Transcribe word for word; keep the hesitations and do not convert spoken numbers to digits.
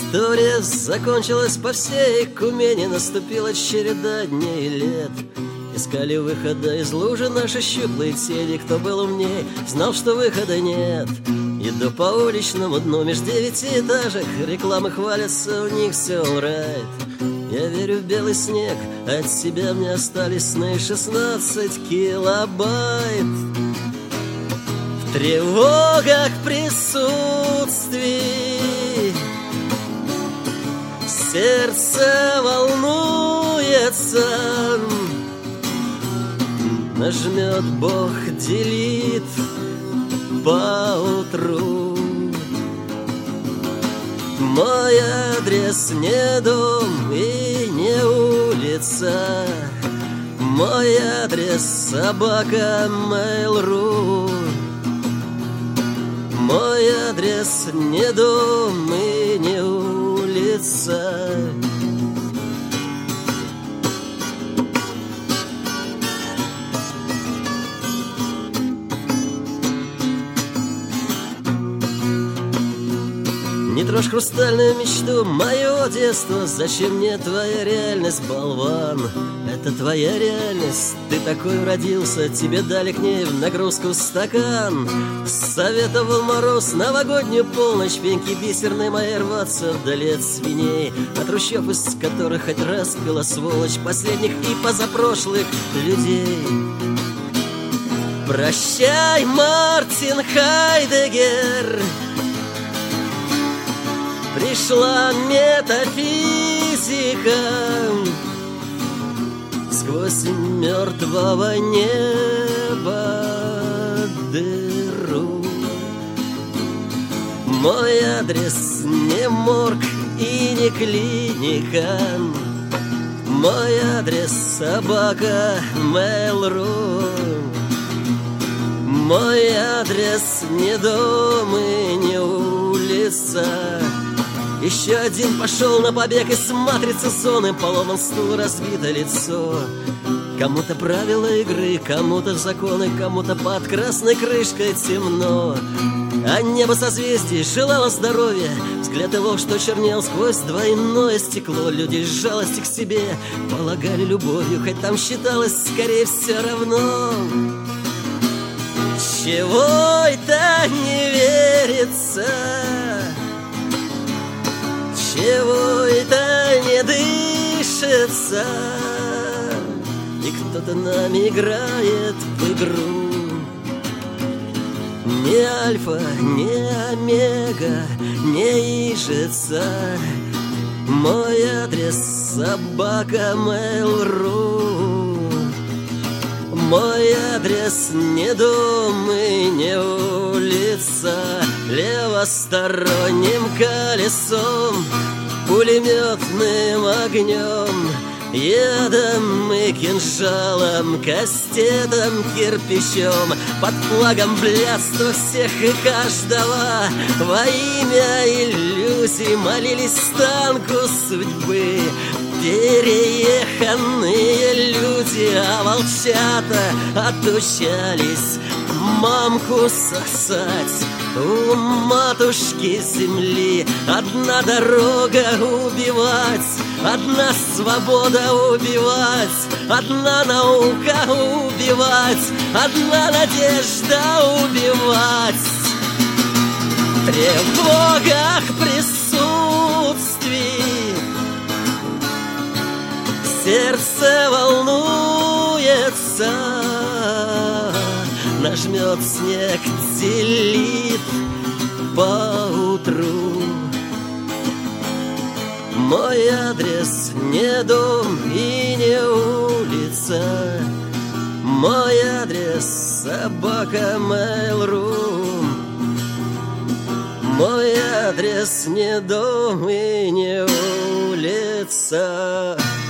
История закончилась по всей Кумени. Наступила череда дней и лет. Искали выхода из лужи наши щуплые тени. Кто был умней, знал, что выхода нет. Иду по уличному дну меж девятиэтажек. Рекламы хвалятся, у них все alright. Я верю в белый снег, от себя мне остались сны. Шестнадцать килобайт. В тревогах присутствий сердце волнуется. Нажмет Бог делит поутру. Мой адрес не дом и не улица. Мой адрес собака Mail.ru. Мой адрес не дом и не улица. Не трожь хрустальную мечту, мое детство. Зачем мне твоя реальность, болван? Это твоя реальность, ты такой родился. Тебе дали к ней в нагрузку стакан. Советовал мороз, новогоднюю полночь. Пеньки бисерные мои рваться вдали от свиней, от трущоб, из которых хоть раз пила сволочь последних и позапрошлых людей. Прощай, Мартин Хайдеггер. Пришла метафизика сквозь мертвого неба дыру. Мой адрес не морг и не клиника. Мой адрес собака Mail.ru. Мой адрес не дом и не улица. Еще один пошел на побег из матрицы зоны. Поломан стул, разбито лицо. Кому-то правила игры, кому-то законы, кому-то под красной крышкой темно. А небо созвездий желало здоровья. Взгляд его, что чернел сквозь двойное стекло. Люди с жалости к себе полагали любовью, хоть там считалось скорее все равно. Чего это не верится? Чего это не дышится? И кто-то нами играет в игру. Ни альфа, ни омега не ижется. Мой адрес собака Mail.ru. Мой адрес не дом и не улица. Левосторонним колесом, пулеметным огнем, ядом и кинжалом, кастетом, кирпичом, под флагом блядства всех и каждого. Во имя иллюзий молились станку судьбы перееханные люди, а волчата отучались мамку сосать у матушки земли. Одна дорога убивать, одна свобода убивать, одна наука убивать, одна надежда убивать. В тревогах присутствий сердце волнуется. Нажмет снег, делит поутру. Мой адрес не дом и не улица. Мой адрес собака Mail.ru. Мой адрес не дом и не улица.